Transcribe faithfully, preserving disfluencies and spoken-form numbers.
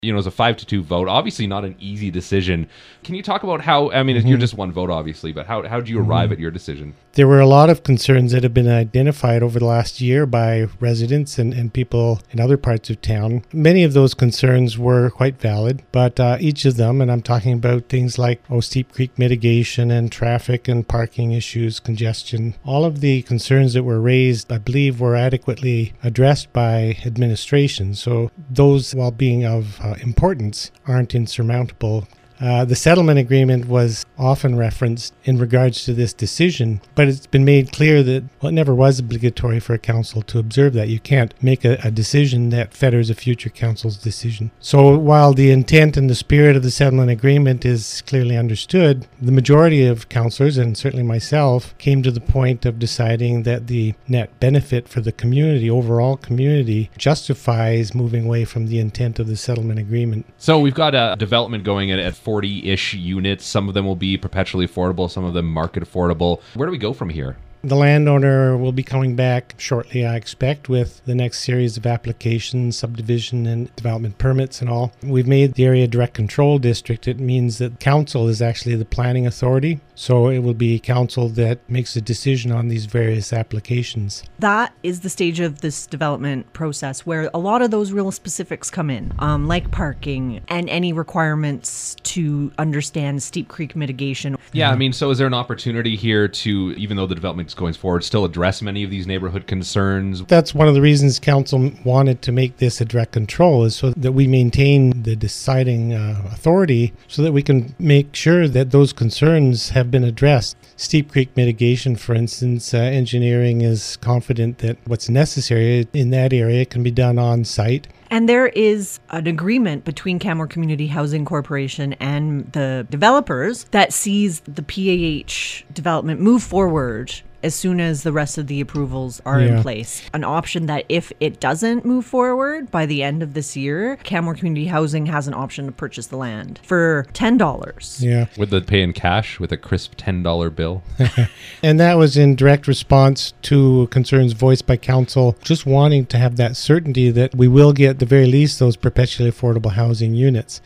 You know, it was a five to two vote. Obviously not an easy decision. Can you talk about how, I mean, mm-hmm. you're just one vote, obviously, but how how did you arrive mm-hmm. at your decision? There were a lot of concerns that have been identified over the last year by residents and, and people in other parts of town. Many of those concerns were quite valid, but uh, each of them, and I'm talking about things like oh, Steep Creek mitigation and traffic and parking issues, congestion, all of the concerns that were raised, I believe, were adequately addressed by administration. So those, while being of uh, importance, aren't insurmountable. Uh, the settlement agreement was often referenced in regards to this decision, but it's been made clear that well, it never was obligatory for a council to observe that. You can't make a, a decision that fetters a future council's decision. So while the intent and the spirit of the settlement agreement is clearly understood, the majority of councillors, and certainly myself, came to the point of deciding that the net benefit for the community, overall community, justifies moving away from the intent of the settlement agreement. So we've got a development going in at forty-ish units. Some of them will be perpetually affordable, some of them market affordable. Where do we go from here? The landowner will be coming back shortly, I expect, with the next series of applications, subdivision and development permits and all. We've made the area direct control district. It means that council is actually the planning authority. So it will be council that makes a decision on these various applications. That is the stage of this development process where a lot of those real specifics come in, um, like parking and any requirements to understand Steep Creek mitigation. Yeah, I mean, so is there an opportunity here to, even though the development's going forward, still address many of these neighborhood concerns? That's one of the reasons council wanted to make this a direct control, is so that we maintain the deciding uh, authority so that we can make sure that those concerns have been addressed. Steep Creek mitigation, for instance, uh, engineering is confident that what's necessary in that area can be done on site. And there is an agreement between Canmore Community Housing Corporation and the developers that sees the P A H development move forward as soon as the rest of the approvals are yeah. in place. An option that if it doesn't move forward by the end of this year, Canmore Community Housing has an option to purchase the land for ten dollars. Yeah. Would they pay in cash with a crisp ten dollar bill? And that was in direct response to concerns voiced by council, just wanting to have that certainty that we will get, at the very least, those perpetually affordable housing units.